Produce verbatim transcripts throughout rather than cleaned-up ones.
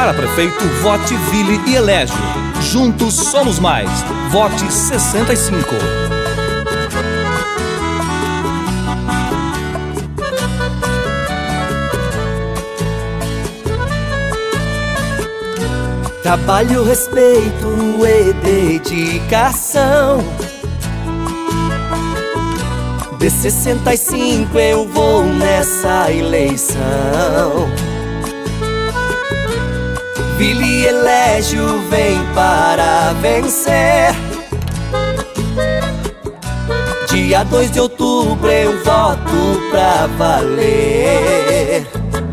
Para prefeito, vote Ville e Elégio. Juntos somos mais. Vote sessenta e cinco. Trabalho, respeito e dedicação. De sessenta e cinco eu vou nessa eleição. Ville e Elégio vem para vencer. Dia dois de outubro eu voto pra valer.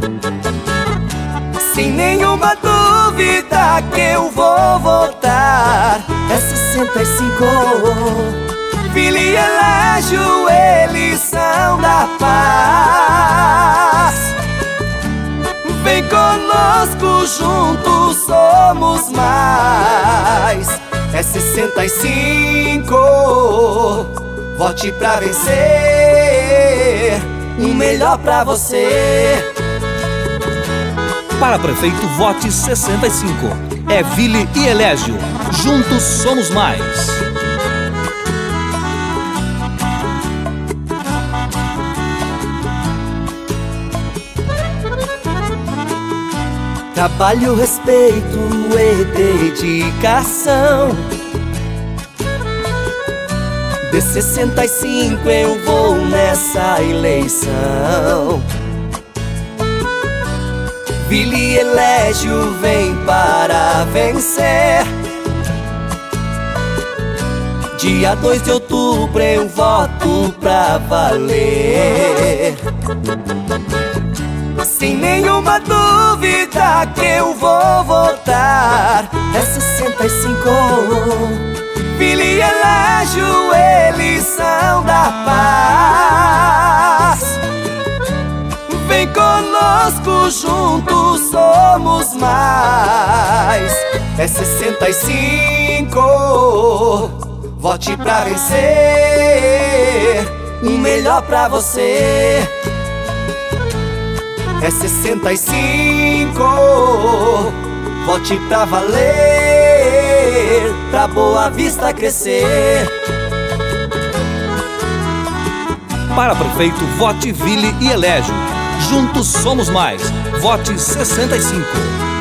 Sem nenhuma dúvida que eu vou votar. É sessenta e cinco. Ville e Elégio, eles são da paz. Vem conosco, juntos somos mais. É sessenta e cinco. Vote pra vencer. O melhor pra você. Para prefeito, vote sessenta e cinco. É Ville e Elégio. Juntos somos mais. Trabalho, respeito e dedicação. De sessenta e cinco eu vou nessa eleição. Ville e Elégio vem para vencer. Dia dois de outubro eu voto pra valer. Sem nenhuma dúvida que eu vou votar. É sessenta e cinco. Ville e Elégio, eles são da paz. Vem conosco, juntos somos mais. É sessenta e cinco. Vote pra vencer. O melhor pra você. É sessenta e cinco. Vote pra valer. Pra Boa Vista crescer. Para prefeito, vote Ville e Elégio. Juntos somos mais. Vote sessenta e cinco.